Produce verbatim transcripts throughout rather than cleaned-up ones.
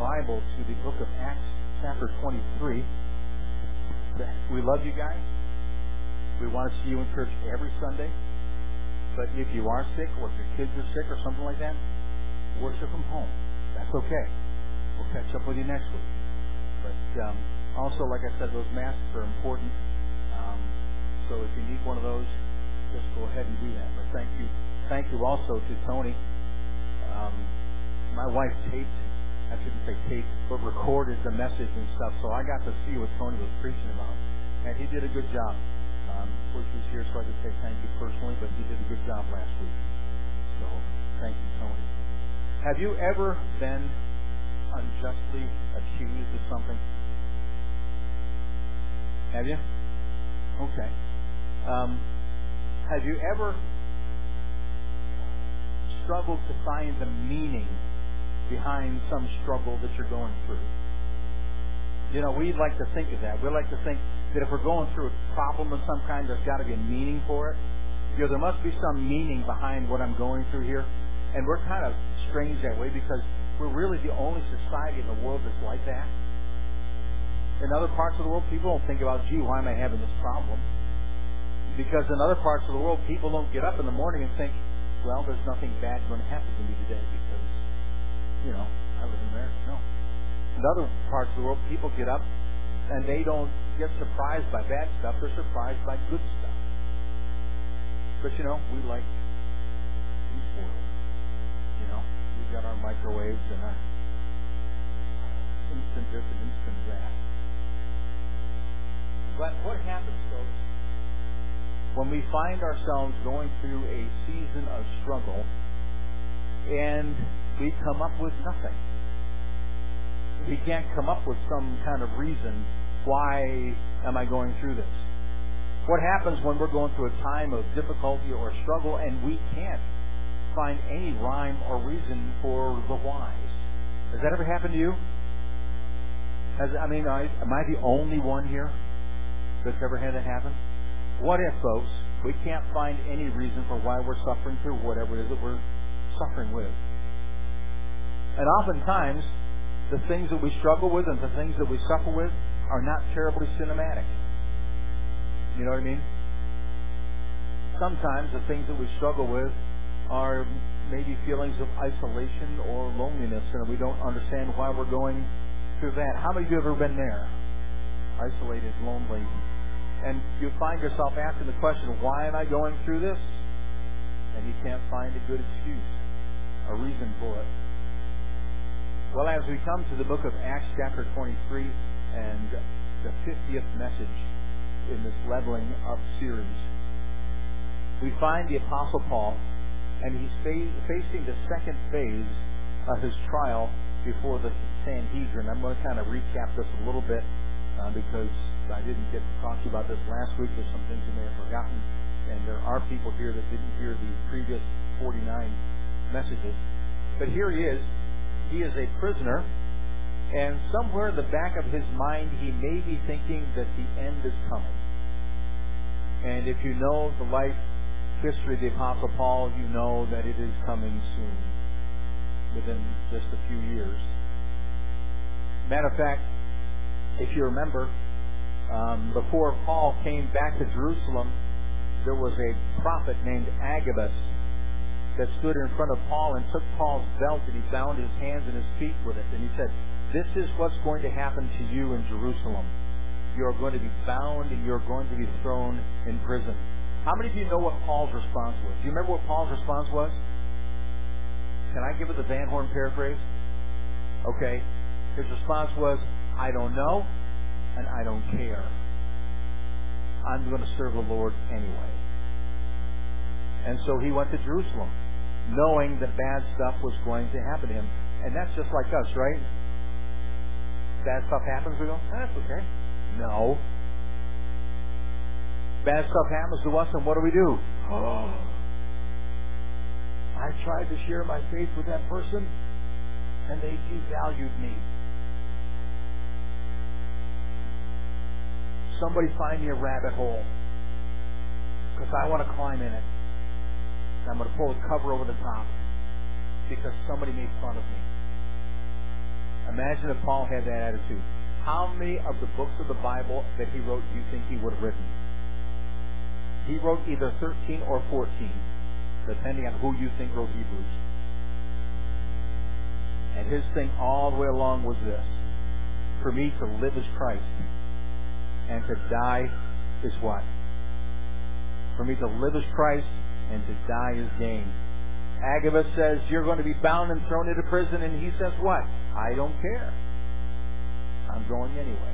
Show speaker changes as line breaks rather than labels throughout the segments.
Bible to the book of Acts, chapter twenty-three. We love you guys. We want to see you in church every Sunday. But if you are sick, or if your kids are sick, or something like that, worship from home. That's okay. We'll catch up with you next week. But um, also, like I said, those masks are important. Um, so if you need one of those, just go ahead and do that. But thank you. Thank you also to Tony. Um, my wife taped, I shouldn't say taped, but recorded the message and stuff. So I got to see what Tony was preaching about. And he did a good job. Um, of course, he's here so I could say thank you personally, but he did a good job last week. So thank you, Tony. Have you ever been unjustly accused of something? Have you? Okay. Um, have you ever struggled to find the meaning behind some struggle that you're going through? You know, we like to think of that. We like to think that if we're going through a problem of some kind, there's got to be a meaning for it. You know, there must be some meaning behind what I'm going through here. And we're kind of strange that way because we're really the only society in the world that's like that. In other parts of the world, people don't think about, gee, why am I having this problem? Because in other parts of the world, people don't get up in the morning and think, well, there's nothing bad going to happen to me today because, you know, I live in America. No. In other parts of the world, people get up and they don't get surprised by bad stuff. They're surprised by good stuff. But, you know, we like to be spoiled. You know, we've got our microwaves and our instant this and instant that. But what happens, folks, when we find ourselves going through a season of struggle and we come up with nothing? We can't come up with some kind of reason, why am I going through this? What happens when we're going through a time of difficulty or struggle and we can't find any rhyme or reason for the whys? Has that ever happened to you? Has, I mean, I, am I the only one here that's ever had that happen? What if, folks, we can't find any reason for why we're suffering through whatever it is that we're suffering with? And oftentimes, the things that we struggle with and the things that we suffer with are not terribly cinematic. You know what I mean? Sometimes the things that we struggle with are maybe feelings of isolation or loneliness, and we don't understand why we're going through that. How many of you have ever been there? Isolated, lonely. And you find yourself asking the question, why am I going through this? And you can't find a good excuse, a reason for it. Well, as we come to the book of Acts chapter twenty-three and the fiftieth message in this leveling up series, we find the Apostle Paul, and he's fa- facing the second phase of his trial before the Sanhedrin. I'm going to kind of recap this a little bit uh, because I didn't get to talk to you about this last week. There's some things you may have forgotten, and there are people here that didn't hear the previous forty-nine messages. But here he is. He is a prisoner, and somewhere in the back of his mind, he may be thinking that the end is coming. And if you know the life history of the Apostle Paul, you know that it is coming soon, within just a few years. Matter of fact, if you remember, um, before Paul came back to Jerusalem, there was a prophet named Agabus that stood in front of Paul and took Paul's belt and he bound his hands and his feet with it. And he said, this is what's going to happen to you in Jerusalem. You are going to be bound and you're going to be thrown in prison. How many of you know what Paul's response was? Do you remember what Paul's response was? Can I give it the Van Horn paraphrase? Okay. His response was, I don't know and I don't care. I'm going to serve the Lord anyway. And so he went to Jerusalem, knowing that bad stuff was going to happen to him. And that's just like us, right? Bad stuff happens, we go, that's okay. No. Bad stuff happens to us, and what do we do? Oh, I tried to share my faith with that person, and they devalued me. Somebody find me a rabbit hole, because I want to climb in it. I'm going to pull a cover over the top because somebody made fun of me. Imagine if Paul had that attitude. How many of the books of the Bible that he wrote do you think he would have written? He wrote either thirteen or fourteen, depending on who you think wrote Hebrews. And his thing all the way along was this: for me to live is Christ, and to die is what? For me to live is Christ, and to die is gain. Agabus says, you're going to be bound and thrown into prison, and he says what? I don't care. I'm going anyway.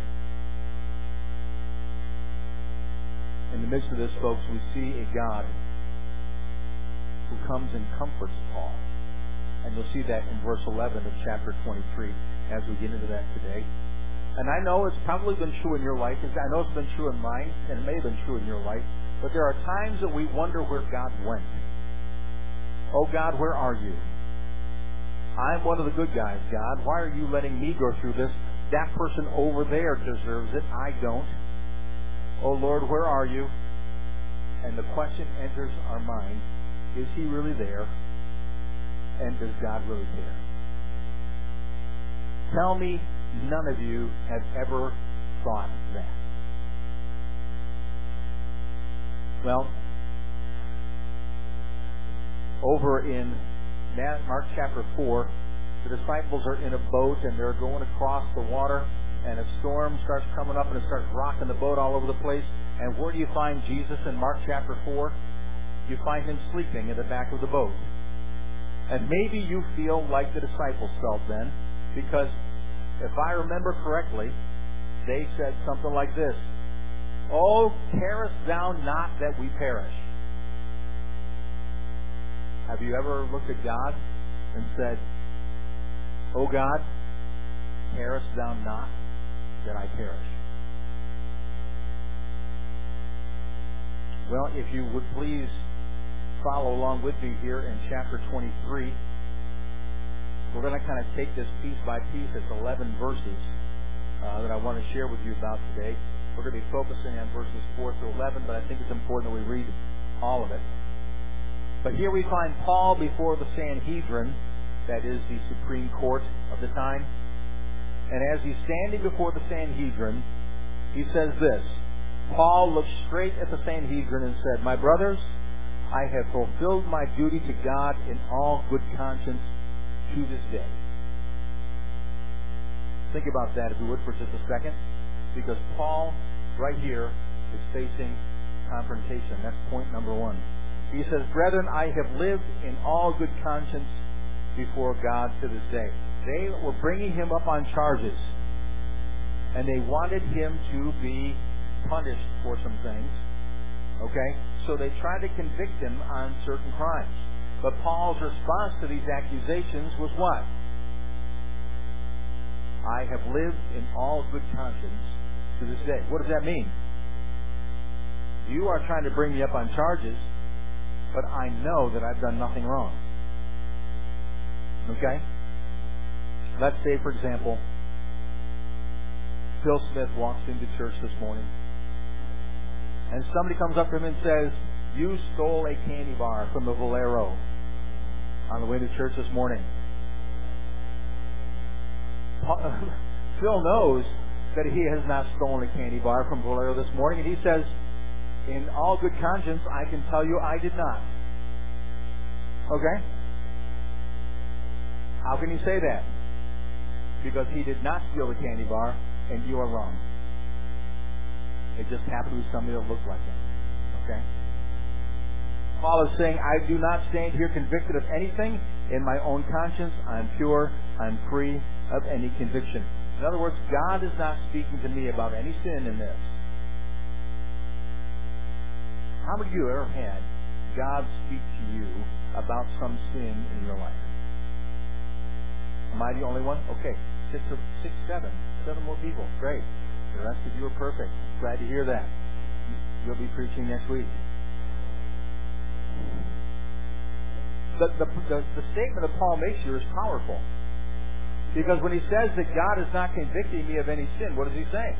In the midst of this, folks, we see a God who comes and comforts Paul. And you'll see that in verse eleven of chapter twenty-three as we get into that today. And I know it's probably been true in your life. I know it's been true in mine, and it may have been true in your life. But there are times that we wonder where God went. Oh, God, where are you? I'm one of the good guys, God. Why are you letting me go through this? That person over there deserves it. I don't. Oh, Lord, where are you? And the question enters our mind, is he really there? And does God really care? Tell me none of you have ever thought that. Well, over in Mark chapter four, the disciples are in a boat and they're going across the water, and a storm starts coming up and it starts rocking the boat all over the place. And where do you find Jesus in Mark chapter four? You find him sleeping in the back of the boat. And maybe you feel like the disciples felt then, because if I remember correctly, they said something like this: Oh, carest thou not that we perish? Have you ever looked at God and said, Oh God, carest thou not that I perish? Well, if you would please follow along with me here in chapter twenty-three. We're going to kind of take this piece by piece. It's eleven verses uh, that I want to share with you about today. We're going to be focusing on verses four through eleven, but I think it's important that we read all of it. But here we find Paul before the Sanhedrin, that is the Supreme Court of the time. And as he's standing before the Sanhedrin, he says this. Paul looked straight at the Sanhedrin and said, My brothers, I have fulfilled my duty to God in all good conscience to this day. Think about that, if you would, for just a second. Because Paul, right here, is facing confrontation. That's point number one. He says, Brethren, I have lived in all good conscience before God to this day. They were bringing him up on charges. And they wanted him to be punished for some things. Okay? So they tried to convict him on certain crimes. But Paul's response to these accusations was what? I have lived in all good conscience to this day. What does that mean? You are trying to bring me up on charges, but I know that I've done nothing wrong. Okay? Let's say, for example, Phil Smith walks into church this morning, and somebody comes up to him and says, You stole a candy bar from the Valero on the way to church this morning. Phil knows that he has not stolen a candy bar from Valero this morning, and he says, in all good conscience, I can tell you I did not. Okay? How can you say that? Because he did not steal the candy bar, and you are wrong. It just happened to be somebody that looked like him. Okay? Paul is saying, I do not stand here convicted of anything. In my own conscience, I'm pure. I'm free of any conviction. In other words, God is not speaking to me about any sin in this. How many of you ever had God speak to you about some sin in your life? Am I the only one? Okay. Six, or, six, seven. Seven more people. Great. The rest of you are perfect. Glad to hear that. You'll be preaching next week. The, the, the, the statement that Paul makes here is powerful. Because when he says that God is not convicting me of any sin, what is he saying?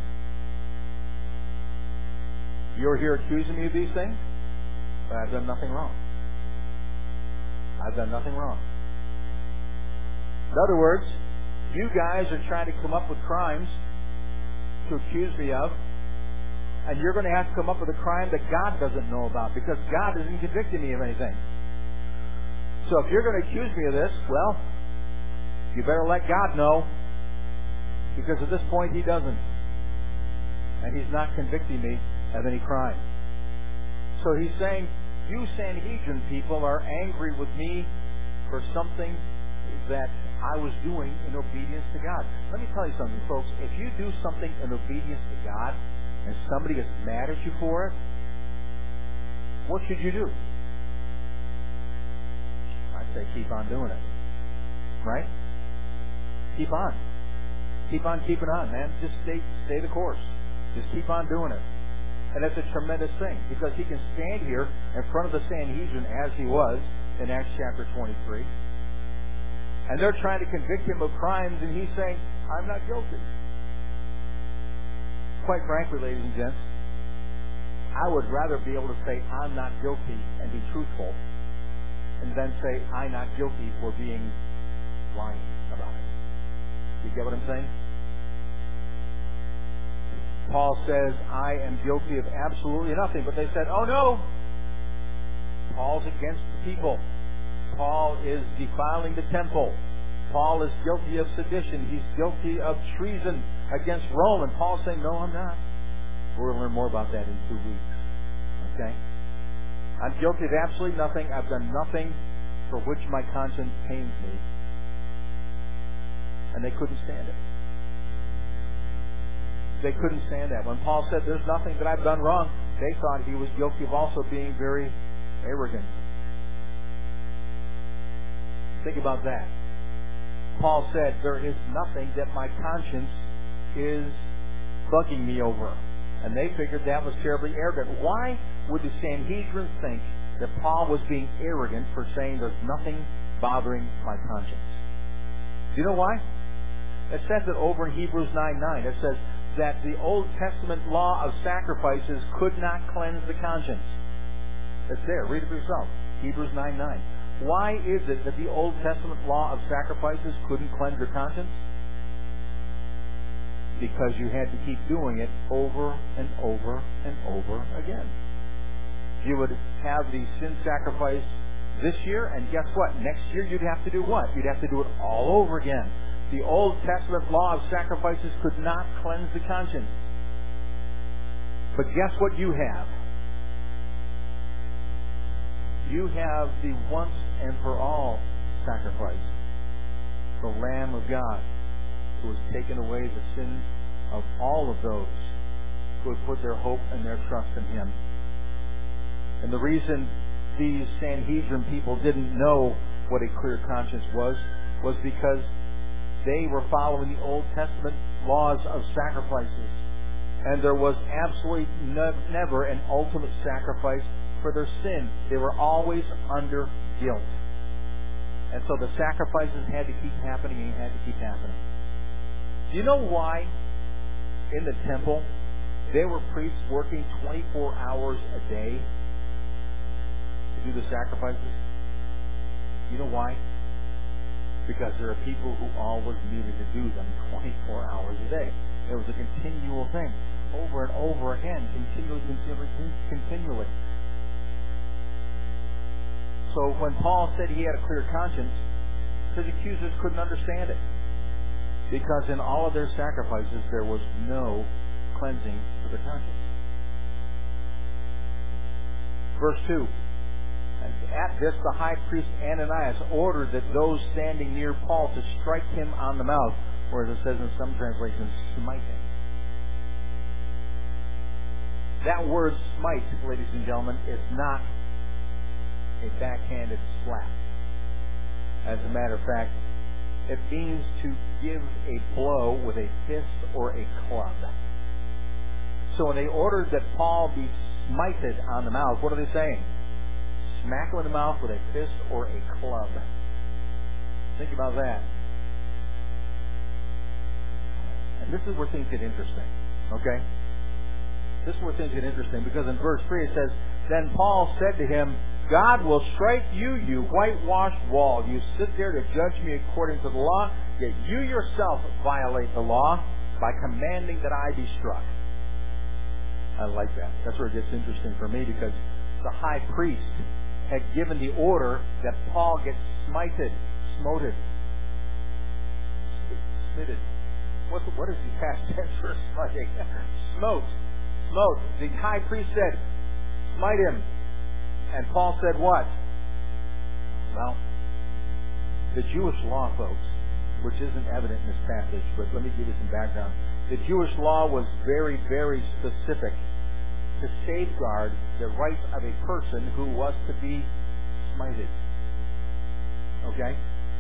You're here accusing me of these things? But I've done nothing wrong. I've done nothing wrong. In other words, You guys are trying to come up with crimes to accuse me of, and you're going to have to come up with a crime that God doesn't know about, because God isn't convicting me of anything. So if you're going to accuse me of this, well, you better let God know, because at this point He doesn't. And He's not convicting me of any crime. So He's saying, you Sanhedrin people are angry with me for something that I was doing in obedience to God. Let me tell you something, folks. If you do something in obedience to God and somebody gets mad at you for it, what should you do? I'd say keep on doing it. Right? Keep on. Keep on keeping on, man. Just stay stay the course. Just keep on doing it. And that's a tremendous thing, because he can stand here in front of the Sanhedrin as he was in Acts chapter twenty-three. And they're trying to convict him of crimes, and he's saying, I'm not guilty. Quite frankly, ladies and gents, I would rather be able to say, I'm not guilty, and be truthful, and then say, I'm not guilty for being lying about it. You get what I'm saying? Paul says, I am guilty of absolutely nothing. But they said, oh no, Paul's against the people. Paul is defiling the temple. Paul is guilty of sedition. He's guilty of treason against Rome. And Paul's saying, no, I'm not. We're going to learn more about that in two weeks. Okay? I'm guilty of absolutely nothing. I've done nothing for which my conscience pains me. And they couldn't stand it. They couldn't stand that. When Paul said, there's nothing that I've done wrong, they thought he was guilty of also being very arrogant. Think about that. Paul said, there is nothing that my conscience is bugging me over. And they figured that was terribly arrogant. Why would the Sanhedrin think that Paul was being arrogant for saying there's nothing bothering my conscience? Do you know why? It says it over in Hebrews nine nine. It says that the Old Testament law of sacrifices could not cleanse the conscience. It's there. Read it for yourself. Hebrews nine nine. Why is it that the Old Testament law of sacrifices couldn't cleanse your conscience? Because you had to keep doing it over and over and over again. You would have the sin sacrifice this year, and guess what? Next year you'd have to do what? You'd have to do it all over again. The Old Testament law of sacrifices could not cleanse the conscience. But guess what you have? You have the once and for all sacrifice. The Lamb of God, who has taken away the sins of all of those who have put their hope and their trust in Him. And the reason these Sanhedrin people didn't know what a clear conscience was, was because they were following the Old Testament laws of sacrifices. And there was absolutely no, never an ultimate sacrifice for their sin. They were always under guilt. And so the sacrifices had to keep happening and had to keep happening. Do you know why in the temple there were priests working twenty-four hours a day to do the sacrifices? You know why? Because there are people who always needed to do them twenty-four hours a day. It was a continual thing, over and over again, continually, continually, continually. So when Paul said he had a clear conscience, his accusers couldn't understand it. Because in all of their sacrifices, there was no cleansing for the conscience. Verse two. And at this, the high priest Ananias ordered that those standing near Paul to strike him on the mouth, or as it says in some translations, smite him. That word smite, ladies and gentlemen, is not a backhanded slap. As a matter of fact, it means to give a blow with a fist or a club. So when they ordered that Paul be smited on the mouth, what are they saying? Smack him in the mouth with a fist or a club. Think about that. And this is where things get interesting. Okay? This is where things get interesting, because in verse three it says, Then Paul said to him, God will strike you, you whitewashed wall. You sit there to judge me according to the law. Yet you yourself violate the law by commanding that I be struck. I like that. That's where it gets interesting for me, because the high priest had given the order that Paul get smited, smoted, smitted. What, what is the past tense for smiting? Smote. Smote. The high priest said, smite him. And Paul said what? Well, the Jewish law, folks, which isn't evident in this passage, but let me give you some background. The Jewish law was very, very specific to safeguard the rights of a person who was to be smited. Okay?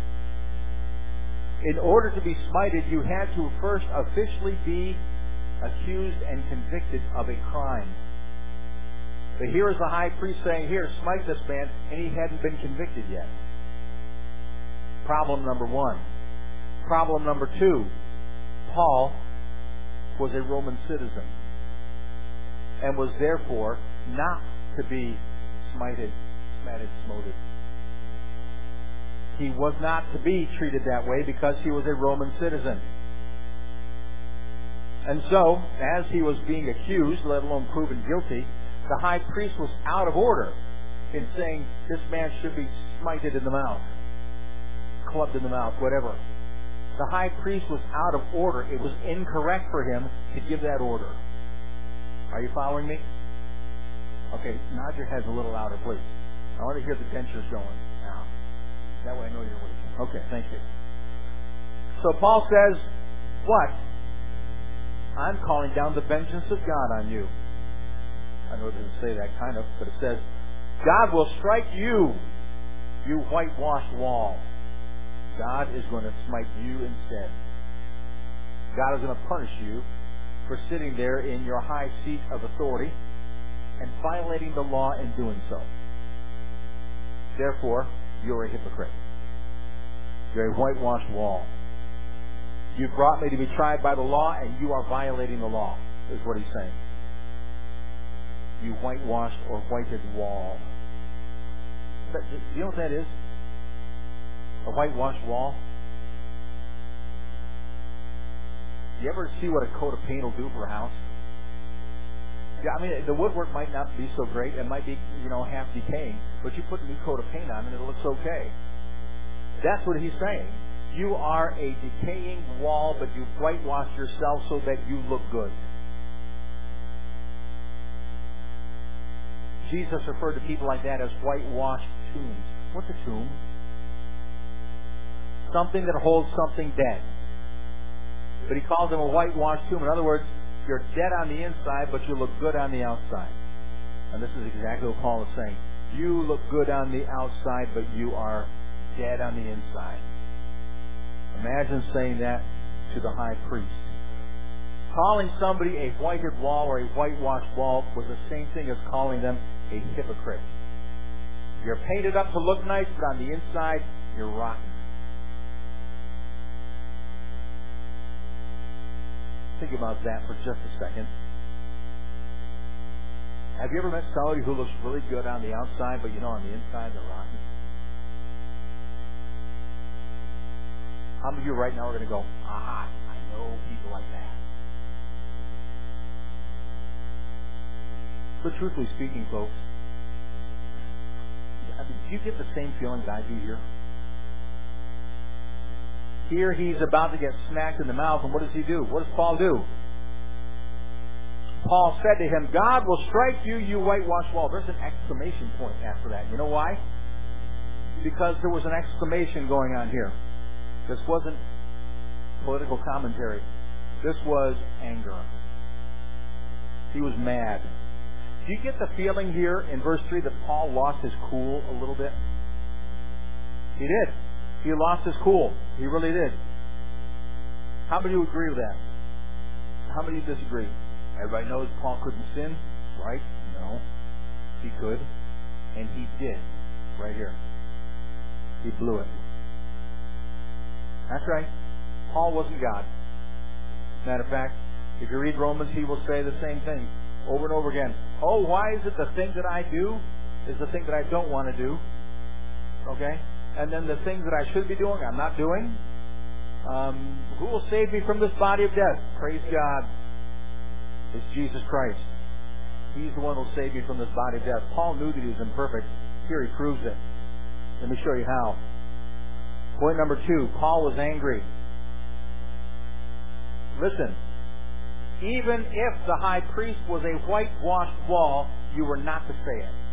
In order to be smited, you had to first officially be accused and convicted of a crime. But here is the high priest saying, here, smite this man, and he hadn't been convicted yet. Problem number one. Problem number two, Paul was a Roman citizen and was therefore not to be smited, smatted, smoted. He was not to be treated that way because he was a Roman citizen. And so, as he was being accused, let alone proven guilty, the high priest was out of order in saying this man should be smited in the mouth, clubbed in the mouth, whatever. The high priest was out of order. It was incorrect for him to give that order. Are you following me? Okay, nod your heads a little louder, please. I want to hear the dentures going now. That way I know you're awake. Okay, thank you. So Paul says, what? I'm calling down the vengeance of God on you. I know it doesn't say that kind of, but it says, God will strike you, you whitewashed wall. God is going to smite you instead. God is going to punish you for sitting there in your high seat of authority and violating the law in doing so. Therefore, you're a hypocrite. You're a whitewashed wall. You brought me to be tried by the law, and you are violating the law, is what he's saying. You whitewashed or whited wall. But do you know what that is? A whitewashed wall? You ever see what a coat of paint will do for a house? Yeah, I mean, the woodwork might not be so great. It might be, you know, half decaying. But you put a new coat of paint on and it looks okay. That's what he's saying. You are a decaying wall, but you've whitewashed yourself so that you look good. Jesus referred to people like that as whitewashed tombs. What's a tomb? Something that holds something dead. But he calls them a whitewashed tomb. In other words, you're dead on the inside, but you look good on the outside. And this is exactly what Paul is saying. You look good on the outside, but you are dead on the inside. Imagine saying that to the high priest. Calling somebody a whited wall or a whitewashed wall was the same thing as calling them a hypocrite. You're painted up to look nice, but on the inside, you're rotten. Think about that for just a second. Have you ever met somebody who looks really good on the outside, but you know on the inside they're rotten? How many of you right now are going to go, ah, I know people like that? But truthfully speaking, folks, do you get the same feeling that I do here? Here he's about to get smacked in the mouth, and what does he do? What does Paul do? Paul said to him, God will strike you, you whitewashed wall. There's an exclamation point after that. You know why? Because there was an exclamation going on here. This wasn't political commentary. This was anger. He was mad. Do you get the feeling here in verse three that Paul lost his cool a little bit? He did. He lost his cool. He really did. How many of you agree with that? How many of you disagree? Everybody knows Paul couldn't sin, right? No. He could. And he did. Right here. He blew it. That's right. Paul wasn't God. Matter of fact, if you read Romans, he will say the same thing over and over again. Oh, why is it the thing that I do is the thing that I don't want to do? Okay? And then the things that I should be doing, I'm not doing. Um, who will save me from this body of death? Praise God. It's Jesus Christ. He's the one who will save me from this body of death. Paul knew that he was imperfect. Here he proves it. Let me show you how. Point number two, Paul was angry. Listen, even if the high priest was a whitewashed wall, you were not to say it.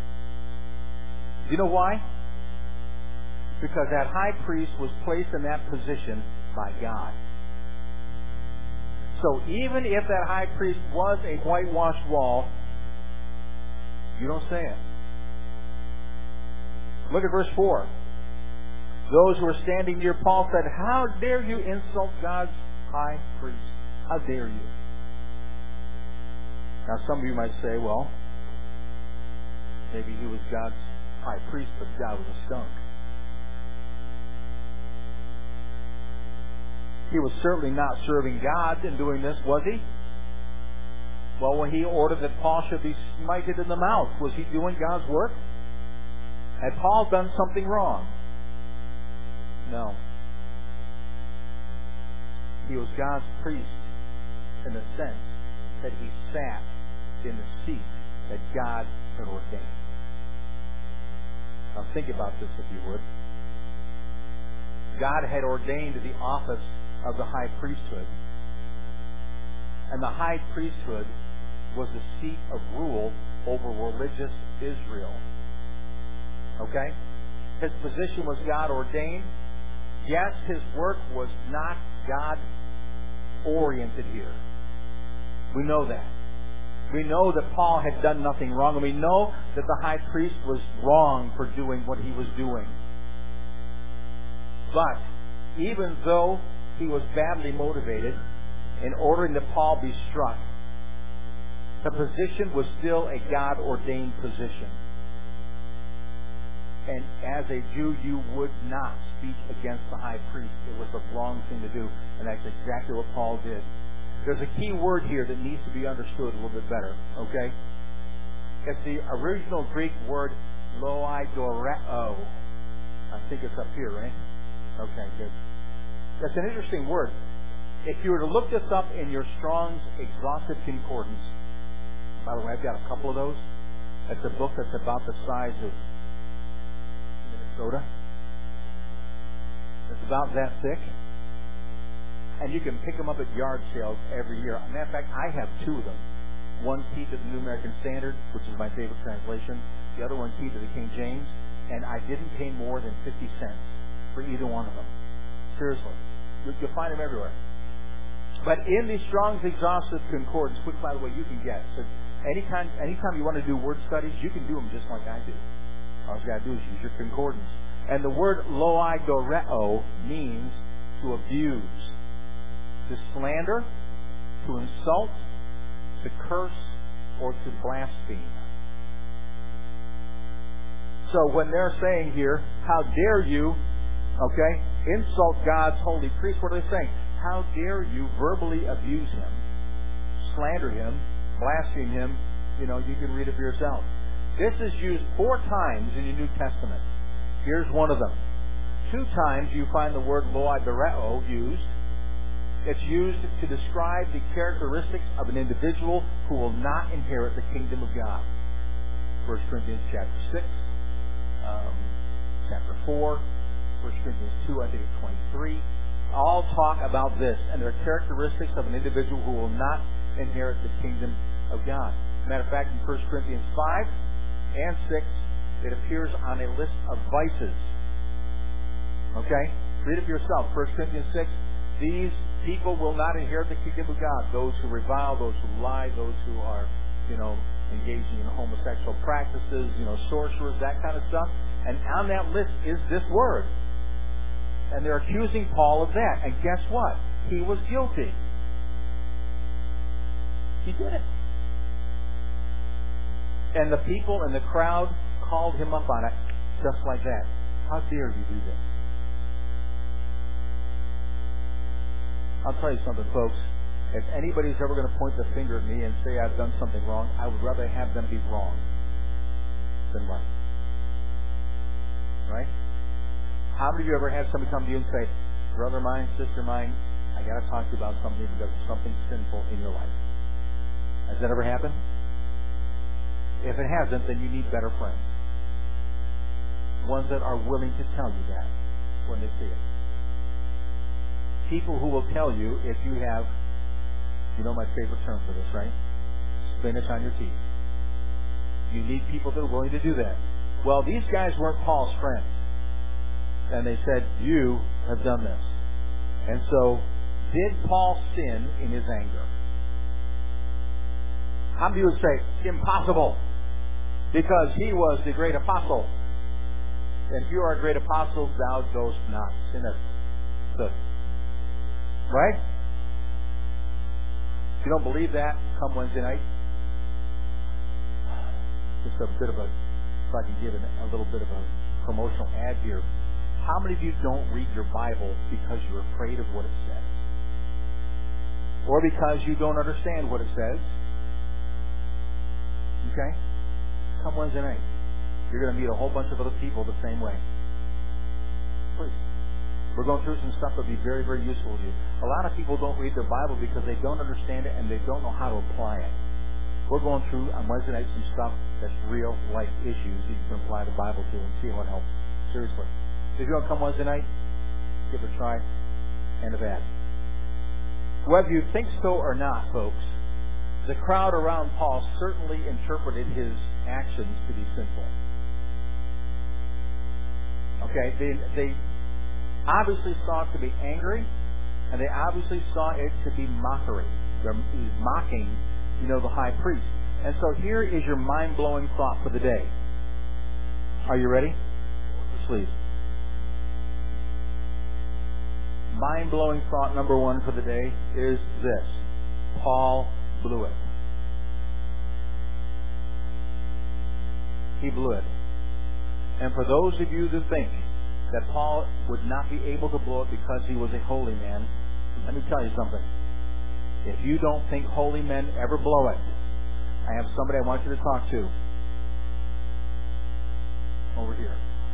Do you know why? Because that high priest was placed in that position by God. So even if that high priest was a whitewashed wall, you don't say it. Look at verse four. Those who were standing near Paul said, "How dare you insult God's high priest? How dare you?" Now some of you might say, well, maybe he was God's high priest, but God was a skunk. He was certainly not serving God in doing this, was he? Well, when he ordered that Paul should be smited in the mouth, was he doing God's work? Had Paul done something wrong? No. He was God's priest in the sense that he sat in the seat that God had ordained. Now think about this if you would. God had ordained the office of the high priesthood. And the high priesthood was the seat of rule over religious Israel. Okay? His position was God ordained. Yes, his work was not God oriented here. We know that. We know that Paul had done nothing wrong, and we know that the high priest was wrong for doing what he was doing. But even though he was badly motivated in ordering that Paul be struck, the position was still a God-ordained position. And as a Jew, you would not speak against the high priest. It was the wrong thing to do, and that's exactly what Paul did. There's a key word here that needs to be understood a little bit better, okay? It's the original Greek word loidoreo. I think it's up here, right? Okay, good. That's an interesting word. If you were to look this up in your Strong's Exhaustive Concordance, by the way, I've got a couple of those. It's a book that's about the size of Minnesota. It's about that thick. And you can pick them up at yard sales every year. As a matter of fact, I have two of them. One key to the New American Standard, which is my favorite translation. The other one key to the King James. And I didn't pay more than fifty cents for either one of them. Seriously. You'll find them everywhere. But in the Strong's Exhaustive Concordance, which, by the way, you can get. So anytime, anytime you want to do word studies, you can do them just like I do. All you got to do is use your concordance. And the word loidoreo means to abuse, to slander, to insult, to curse, or to blaspheme. So when they're saying here, how dare you, okay, insult God's holy priest, what are they saying? How dare you verbally abuse him, slander him, blaspheme him? You know, you can read it for yourself. This is used four times in the New Testament. Here's one of them. Two times you find the word loidoreo used. It's used to describe the characteristics of an individual who will not inherit the kingdom of God. First Corinthians chapter six, um, chapter four, First Corinthians two, I think it's twenty-three. All talk about this, and they're characteristics of an individual who will not inherit the kingdom of God. Matter of fact, in First Corinthians five and six, it appears on a list of vices. Okay? Read it for yourself. First Corinthians six, these people will not inherit the kingdom of God. Those who revile, those who lie, those who are, you know, engaging in homosexual practices, you know, sorcerers, that kind of stuff. And on that list is this word. And they're accusing Paul of that. And guess what? He was guilty. He did it. And the people in the crowd called him up on it just like that. How dare you do this? I'll tell you something, folks. If anybody's ever going to point the finger at me and say I've done something wrong, I would rather have them be wrong than right. Right? How many of you ever had somebody come to you and say, brother of mine, sister of mine, I got to talk to you about something because of something sinful in your life. Has that ever happened? If it hasn't, then you need better friends. Ones that are willing to tell you that when they see it. People who will tell you if you have, you know my favorite term for this, right? Spinach on your teeth. You need people that are willing to do that. Well, these guys weren't Paul's friends. And they said, you have done this. And so, did Paul sin in his anger? How many of you would say, impossible? Because he was the great apostle. And if you are a great apostle, thou dost not sin. Good. Right? If you don't believe that, come Wednesday night. Just a bit of a, if I can give it a little bit of a promotional ad here. How many of you don't read your Bible because you're afraid of what it says? Or because you don't understand what it says? Okay? Come Wednesday night. You're going to meet a whole bunch of other people the same way. Please. We're going through some stuff that will be very, very useful to you. A lot of people don't read their Bible because they don't understand it and they don't know how to apply it. We're going through on Wednesday night some stuff that's real life issues that you can apply the Bible to and see how it helps. Seriously. If you don't come Wednesday night, give it a try. End of ad. Whether you think so or not, folks, the crowd around Paul certainly interpreted his actions to be sinful. Okay, they, they obviously saw it to be angry, and they obviously saw it to be mockery. They're, he's mocking, you know, the high priest. And so here is your mind-blowing thought for the day. Are you ready? Please. Mind-blowing thought number one for the day is this. Paul blew it. He blew it. And for those of you that think that Paul would not be able to blow it because he was a holy man, let me tell you something. If you don't think holy men ever blow it, I have somebody I want you to talk to. Over here.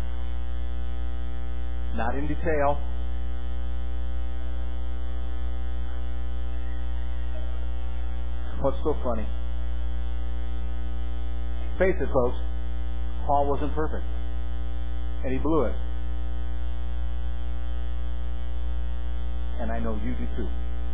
Not in detail. What's so funny? Face it, folks. Paul wasn't perfect. And he blew it. And I know you do too.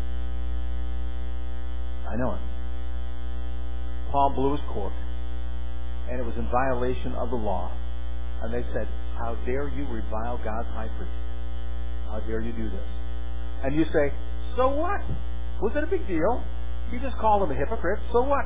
I know it. Paul blew his cork. And it was in violation of the law. And they said, how dare you revile God's high priest? How dare you do this? And you say, so what? Was it a big deal? You just called him a hypocrite. So what?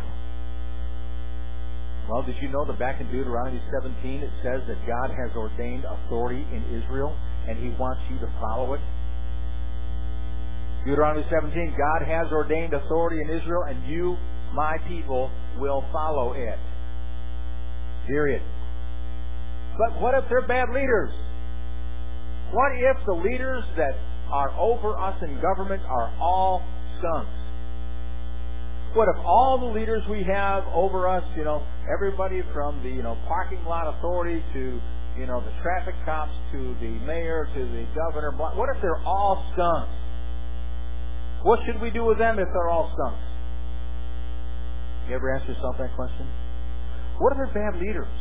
Well, did you know that back in Deuteronomy seventeen it says that God has ordained authority in Israel and He wants you to follow it? Deuteronomy seventeen, God has ordained authority in Israel and you, my people, will follow it. Period. But what if they're bad leaders? What if the leaders that are over us in government are all skunks? What if all the leaders we have over us, you know, everybody from the, you know, parking lot authority to, you know, the traffic cops to the mayor to the governor, what if they're all skunks? What should we do with them if they're all skunks? You ever ask yourself that question? What if they're bad leaders?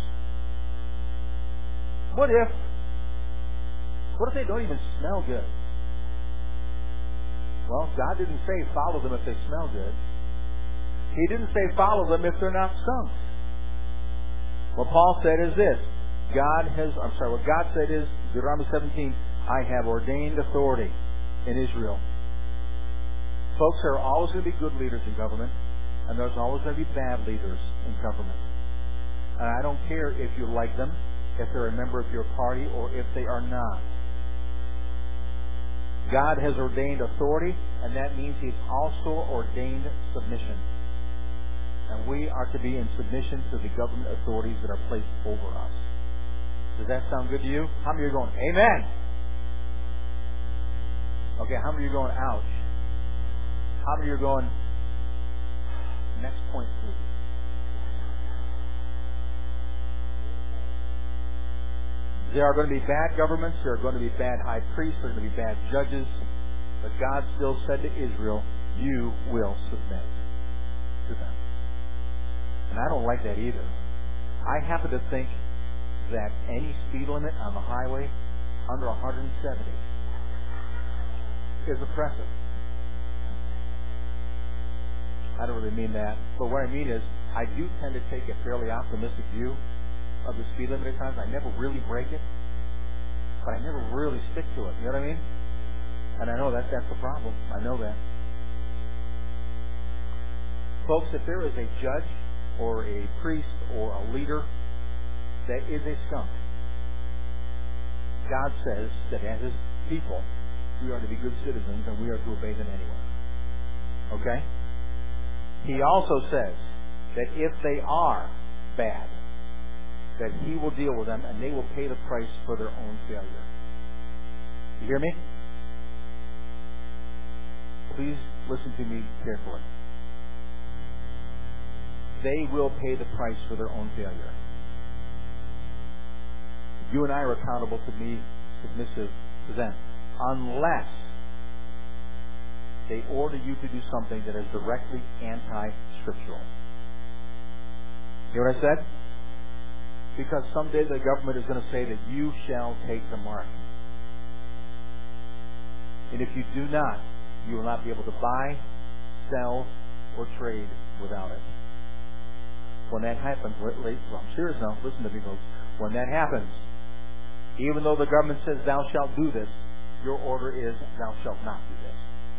What if, what if they don't even smell good? Well, God didn't say follow them if they smell good. He didn't say follow them if they're not skunks. What Paul said is this. God has, I'm sorry, what God said is, Deuteronomy seventeen, I have ordained authority in Israel. Folks, there are always going to be good leaders in government, and there's always going to be bad leaders in government. And I don't care if you like them, if they're a member of your party, or if they are not. God has ordained authority, and that means He's also ordained submission. And we are to be in submission to the government authorities that are placed over us. Does that sound good to you? How many are going, amen? Okay, how many are going, ouch? How many are going, next point, please? There are going to be bad governments. There are going to be bad high priests. There are going to be bad judges. But God still said to Israel, you will submit to them. And I don't like that either. I happen to think that any speed limit on the highway under one hundred seventy is oppressive. I don't really mean that. But what I mean is, I do tend to take a fairly optimistic view of the speed limit at times. I never really break it, but I never really stick to it. You know what I mean? And I know that that's the problem. I know that. Folks, if there is a judge or a priest or a leader that is a skunk, God says that as His people, we are to be good citizens and we are to obey them anyway. Okay? He also says that if they are bad, that He will deal with them and they will pay the price for their own failure. You hear me? Please listen to me carefully. They will pay the price for their own failure. You and I are accountable to be submissive to them, unless they order you to do something that is directly anti-scriptural. You hear what I said? Because someday the government is going to say that you shall take the mark. And if you do not, you will not be able to buy, sell, or trade without it. When that happens, well, I'm serious now, listen to me folks. When that happens, even though the government says thou shalt do this, your order is thou shalt not do this.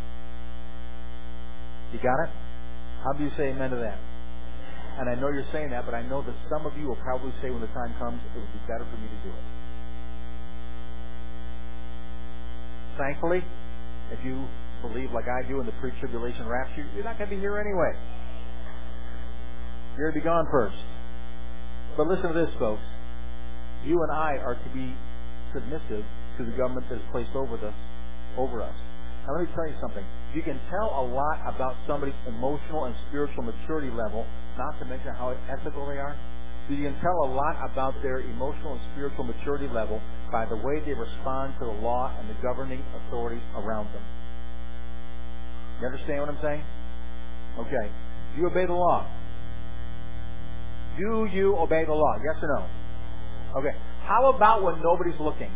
You got it? How do you say amen to that? And I know you're saying that, but I know that some of you will probably say when the time comes, it would be better for me to do it. Thankfully, if you believe like I do in the pre-tribulation rapture, you're not going to be here anyway. You're going to be gone first. But listen to this, folks. You and I are to be submissive to the government that is placed over us. Over us. Now let me tell you something. You can tell a lot about somebody's emotional and spiritual maturity level, not to mention how ethical they are. You can tell a lot about their emotional and spiritual maturity level by the way they respond to the law and the governing authorities around them. You understand what I'm saying? Okay. Do you obey the law? Do you obey the law? Yes or no? Okay. How about when nobody's looking?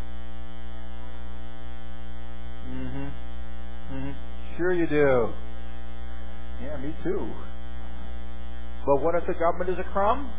Mm-hmm. Mm-hmm. Sure you do. Yeah, me too. But what if the government is a crumb?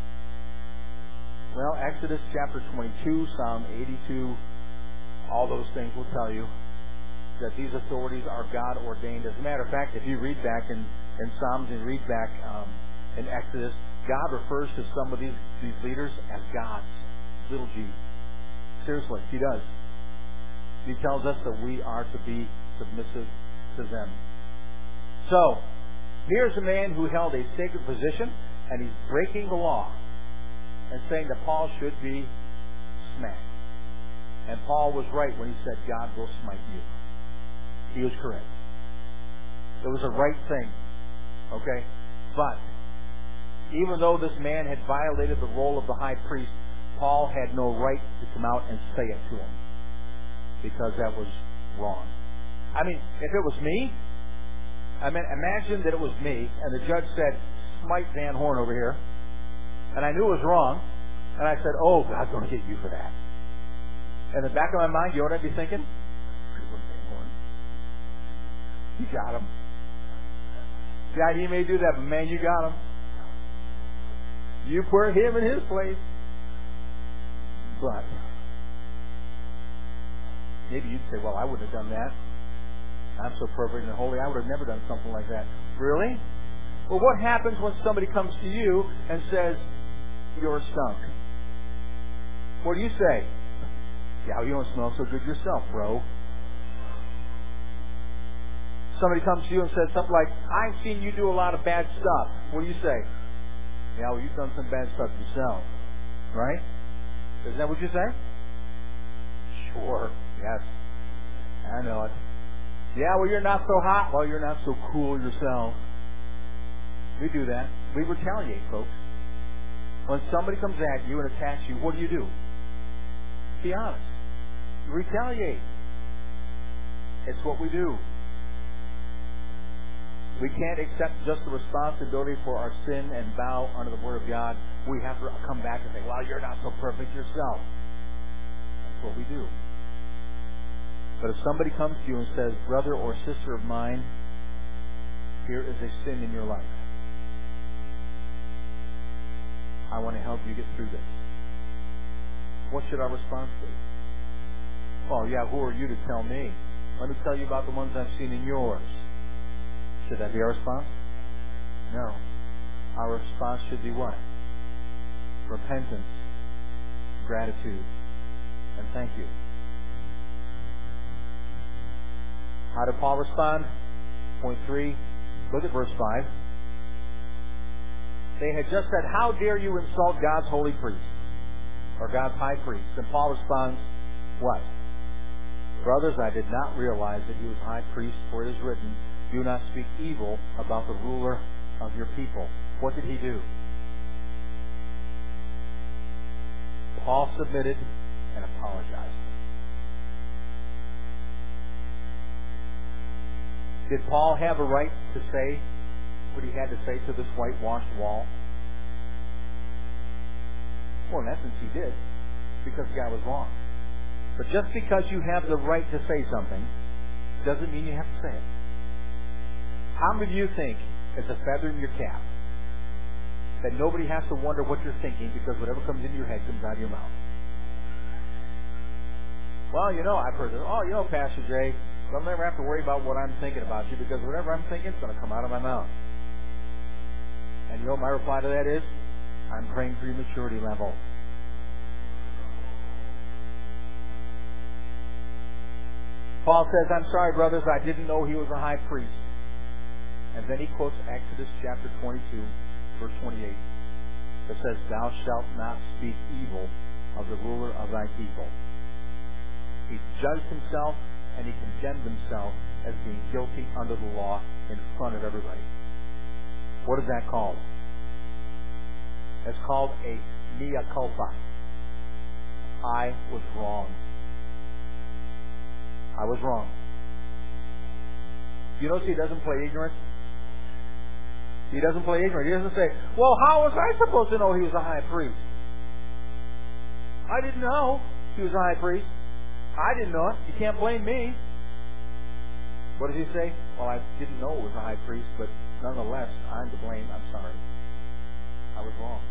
Well, Exodus chapter twenty-two, Psalm eighty-two, all those things will tell you that these authorities are God ordained. As a matter of fact, if you read back in, in Psalms and read back um, in Exodus, God refers to some of these, these leaders as gods, little g. Seriously, He does. He tells us that we are to be submissive to them. So, here's a man who held a sacred position, and he's breaking the law and saying that Paul should be smacked. And Paul was right when he said, God will smite you. He was correct. It was a right thing. Okay? But, even though this man had violated the role of the high priest, Paul had no right to come out and say it to him. Because that was wrong. I mean, if it was me, I mean, imagine that it was me, and the judge said, smite Van Horn over here, and I knew it was wrong, and I said, oh, God's going to get you for that. In the back of my mind, you know what I'd be thinking? Van Horn. You got him. Yeah, he may do that, but man, you got him. You put him in his place. But maybe you'd say, well, I wouldn't have done that. I'm so perfect and holy, I would have never done something like that. Really? Well, what happens when somebody comes to you and says, you're a skunk? What do you say? Yeah, you don't smell so good yourself, bro. Somebody comes to you and says something like, I've seen you do a lot of bad stuff. What do you say? Yeah, well, you've done some bad stuff yourself. Right? Isn't that what you say? Sure. Yes. I know it. Yeah, well, you're not so hot. Well, you're not so cool yourself. We do that. We retaliate, folks. When somebody comes at you and attacks you, what do you do? Be honest. Retaliate. It's what we do. We can't accept just the responsibility for our sin and bow under the Word of God. We have to come back and say, well, you're not so perfect yourself. That's what we do. But if somebody comes to you and says, brother or sister of mine, here is a sin in your life. I want to help you get through this. What should our response be? Oh, yeah, who are you to tell me? Let me tell you about the ones I've seen in yours. Should that be our response? No. Our response should be what? Repentance, gratitude, and thank you. How did Paul respond? Point three. Look at verse five. They had just said, how dare you insult God's holy priest, or God's high priest? And Paul responds, what? Brothers, I did not realize that he was high priest, for it is written, do not speak evil about the ruler of your people. What did he do? Paul submitted and apologized. Did Paul have a right to say what he had to say to this whitewashed wall? Well, in essence, he did, because the guy was wrong. But just because you have the right to say something doesn't mean you have to say it. How many of you think it's a feather in your cap that nobody has to wonder what you're thinking because whatever comes into your head comes out of your mouth? Well, you know, I've heard this. Oh, you know, Pastor Jay, I'll never have to worry about what I'm thinking about you because whatever I'm thinking is going to come out of my mouth. And you know what my reply to that is? I'm praying for your maturity level. Paul says, I'm sorry, brothers, I didn't know he was a high priest. And then he quotes Exodus chapter twenty-two, verse twenty-eight, that says, thou shalt not speak evil of the ruler of thy people. He judged himself and he condemned himself as being guilty under the law in front of everybody. What is that called? It's called a mea culpa. I was wrong. I was wrong. You notice he doesn't play ignorant? He doesn't play ignorant. He doesn't say, well, how was I supposed to know he was a high priest? I didn't know he was a high priest. I didn't know it. You can't blame me. What does he say? Well, I didn't know it was a high priest, but nonetheless, I'm to blame. I'm sorry. I was wrong.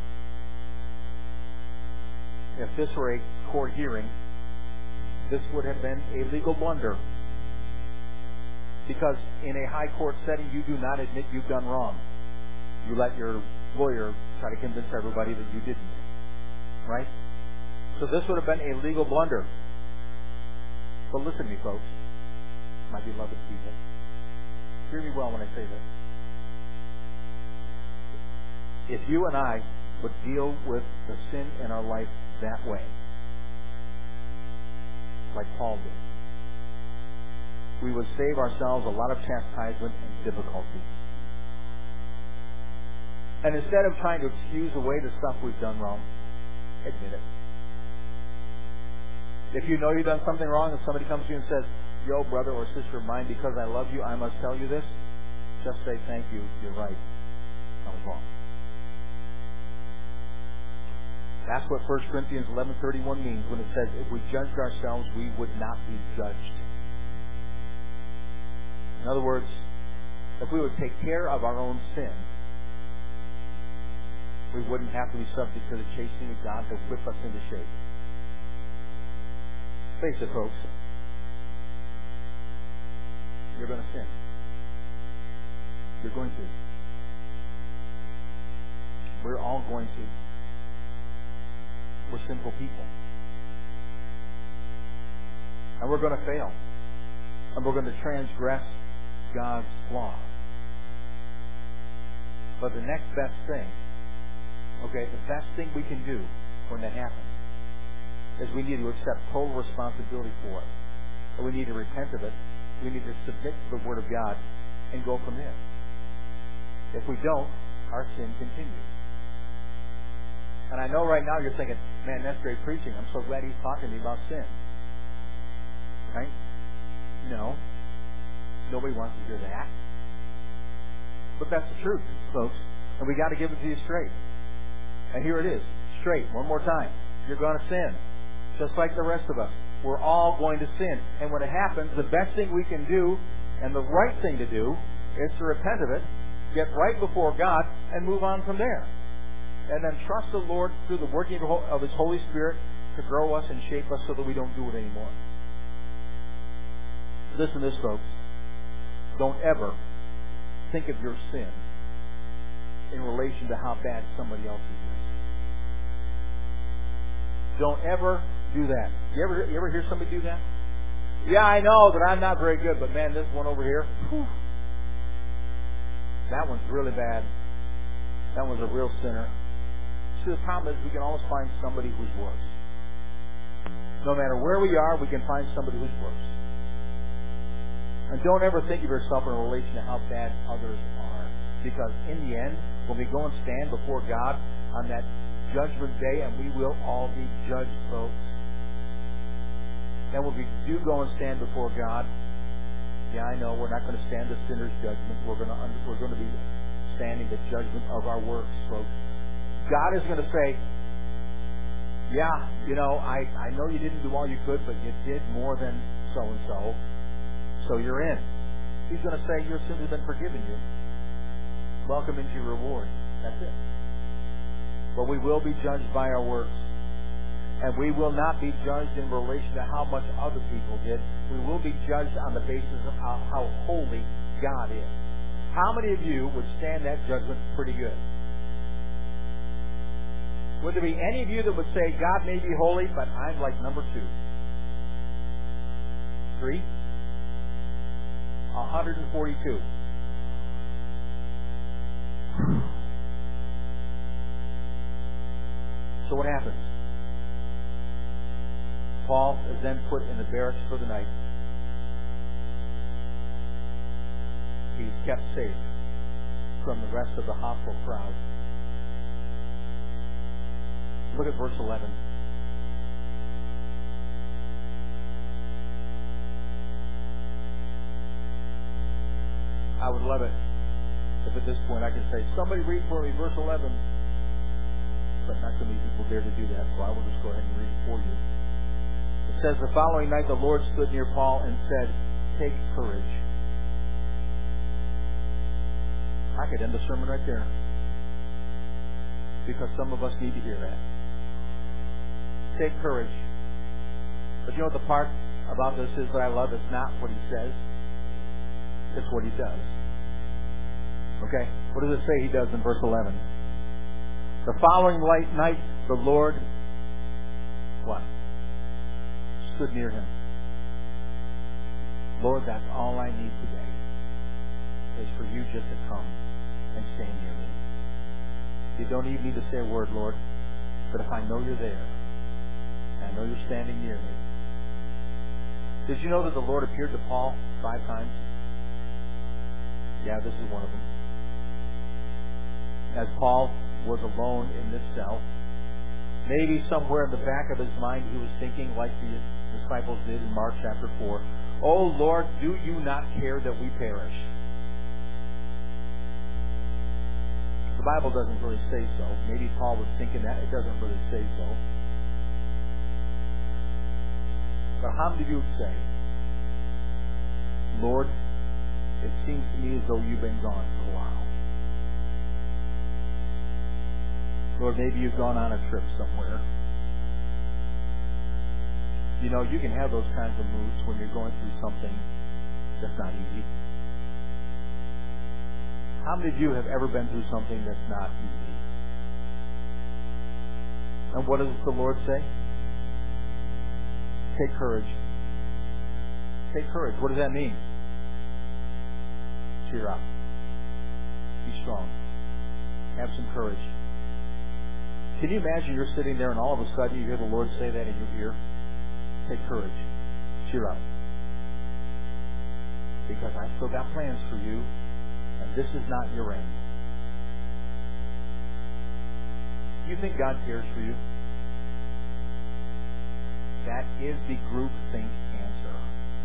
If this were a court hearing, this would have been a legal blunder. Because in a high court setting, you do not admit you've done wrong. You let your lawyer try to convince everybody that you didn't. Right? So this would have been a legal blunder. But listen to me, folks. My beloved people. Hear me well when I say this. If you and I would deal with the sin in our life that way, like Paul did, we would save ourselves a lot of chastisement and difficulty. And instead of trying to excuse away the stuff we've done wrong, admit it. If you know you've done something wrong and somebody comes to you and says, yo, brother or sister of mine, because I love you, I must tell you this, just say, thank you, you're right. I was wrong. That's what First Corinthians eleven thirty-one means when it says, if we judged ourselves, we would not be judged. In other words, if we would take care of our own sin, we wouldn't have to be subject to the chastening of God to whip us into shape. Face it, folks. You're going to sin. You're going to. We're all going to. We're sinful people. And we're going to fail. And we're going to transgress God's law. But the next best thing, okay, the best thing we can do when that happens is we need to accept total responsibility for it. And we need to repent of it. We need to submit to the Word of God and go from there. If we don't, our sin continues. And I know right now you're thinking, man, that's great preaching. I'm so glad he's talking to me about sin. Right? No. Nobody wants to hear that. But that's the truth, folks. And we got to give it to you straight. And here it is. Straight. One more time. You're going to sin. Just like the rest of us. We're all going to sin. And when it happens, the best thing we can do, and the right thing to do, is to repent of it, get right before God, and move on from there. And then trust the Lord through the working of His Holy Spirit to grow us and shape us so that we don't do it anymore. Listen to this, folks. Don't ever think of your sin in relation to how bad somebody else is. Don't ever do that. You ever, you ever hear somebody do that? Yeah, I know that I'm not very good, but man, this one over here, whew, that one's really bad. That one's a real sinner. See, the problem is we can always find somebody who's worse. No matter where we are, we can find somebody who's worse. And don't ever think of yourself in relation to how bad others are. Because in the end, when we go and stand before God on that judgment day, and we will all be judged, folks. And when we do go and stand before God, yeah, I know we're not going to stand the sinner's judgment. We're going to we're going to be standing the judgment of our works, folks. God is going to say, yeah, you know, I, I know you didn't do all you could, but you did more than so-and-so, so you're in. He's going to say, your sin has been forgiven you. Welcome into your reward. That's it. But we will be judged by our works. And we will not be judged in relation to how much other people did. We will be judged on the basis of how, how holy God is. How many of you would stand that judgment pretty good? Would there be any of you that would say, God may be holy, but I'm like number two? Three? one hundred forty-two. So what happens? Paul is then put in the barracks for the night. He's kept safe from the rest of the hostile crowd. Look at verse eleven. I would love it if at this point I could say, somebody read for me verse eleven. But not so many people dare to do that, so I will just go ahead and read it for you. It says, the following night the Lord stood near Paul and said, take courage. I could end the sermon right there. Because some of us need to hear that. Take courage. But you know what the part about this is that I love? It's not what he says. It's what he does. Okay? What does it say he does in verse eleven? The following light night, the Lord, what? Stood near him. Lord, that's all I need today, is for you just to come and stand near me. You don't even need to say a word, Lord, but if I know you're there, and I know you're standing near me. Did you know that the Lord appeared to Paul five times? Yeah, this is one of them. As Paul was alone in this cell, maybe somewhere in the back of his mind he was thinking like the disciples did in Mark chapter four, oh Lord, do you not care that we perish? The Bible doesn't really say so. Maybe Paul was thinking that. It doesn't really say so. But how many of you would say, Lord, it seems to me as though you've been gone for a while. Lord, maybe you've gone on a trip somewhere. You know, you can have those kinds of moods when you're going through something that's not easy. How many of you have ever been through something that's not easy? And what does the Lord say? Take courage. Take courage. What does that mean? Cheer up. Be strong. Have some courage. Can you imagine you're sitting there and all of a sudden you hear the Lord say that in your ear? Take courage. Cheer up. Because I still got plans for you, and this is not your end. You think God cares for you? That is the groupthink answer.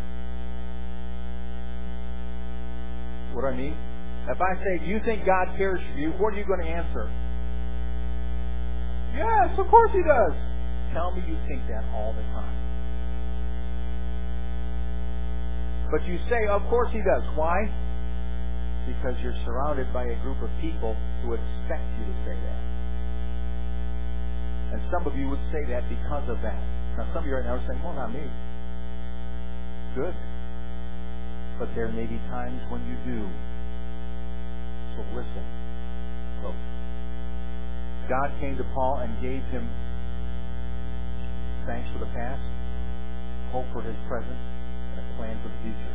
What do I mean? If I say, do you think God cares for you? What are you going to answer? Yes, of course He does. Tell me you think that all the time. But you say, of course He does. Why? Because you're surrounded by a group of people who expect you to say that. And some of you would say that because of that. Now some of you right now are saying, well, not me. Good. But there may be times when you do. So listen, folks. God came to Paul and gave him thanks for the past, hope for his present, and a plan for the future.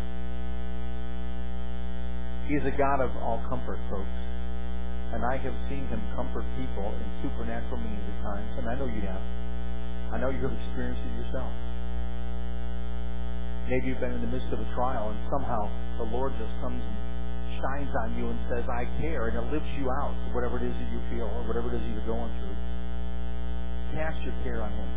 He is a God of all comfort, folks. And I have seen Him comfort people in supernatural means at times, and I know you have. I know you have experienced it yourself. Maybe you've been in the midst of a trial, and somehow the Lord just comes and shines on you and says, I care, and it lifts you out, whatever it is that you feel, or whatever it is that you're going through. Cast your care on Him.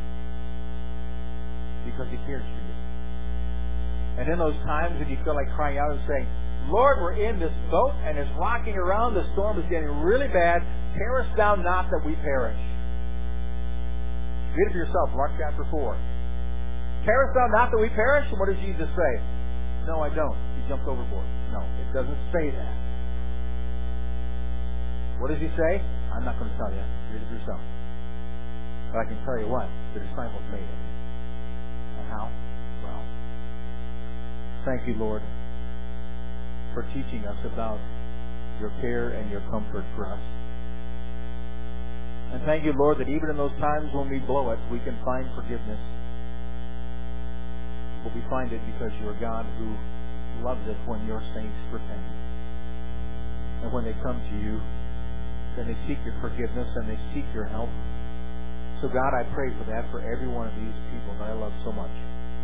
Because He cares for you. And in those times when you feel like crying out and saying, Lord, we're in this boat and it's rocking around, the storm is getting really bad, tear us down not that we perish. Read it for yourself, Mark chapter four. Tear us down not that we perish? And what does Jesus say? No, I don't. He jumped overboard. No, it doesn't say that. What does He say? I'm not going to tell you. Read it for yourself. But I can tell you what, the disciples made it. And how? Well, thank you, Lord, for teaching us about your care and your comfort for us. And thank you, Lord, that even in those times when we blow it, we can find forgiveness. But we find it because you're a God who loves it when your saints repent. And when they come to you, then they seek your forgiveness and they seek your help. So God, I pray for that for every one of these people that I love so much.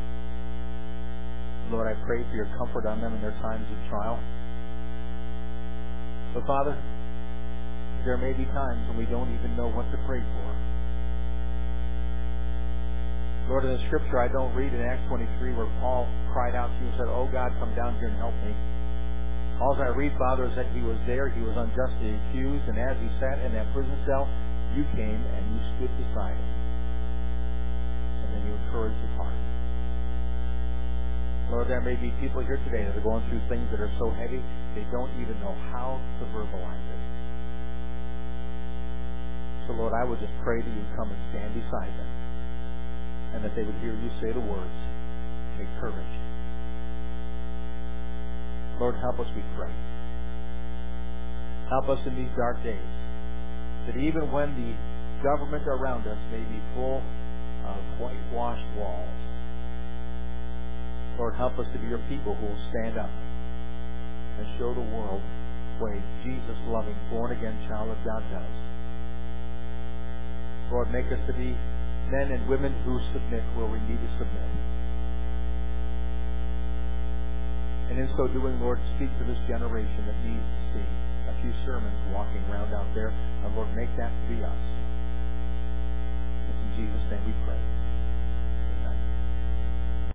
Lord, I pray for your comfort on them in their times of trial. But Father, there may be times when we don't even know what to pray for. Lord, in the Scripture I don't read in Acts twenty-three where Paul cried out to you and said, oh God, come down here and help me. All I read, Father, is that he was there, he was unjustly accused, and as he sat in that prison cell, you came and you stood beside him. And then you encouraged his heart. Lord, there may be people here today that are going through things that are so heavy, they don't even know how to verbalize it. So, Lord, I would just pray that you would come and stand beside them, and that they would hear you say the words, take courage. Lord, help us, we pray. Help us in these dark days, that even when the government around us may be full of whitewashed walls, Lord, help us to be your people who will stand up and show the world what a Jesus-loving, born-again child of God does. Lord, make us to be men and women who submit where we need to submit. And in so doing, Lord, speak to this generation that needs to see a few sermons walking around out there. And Lord, make that to be us. It's in Jesus' name we pray.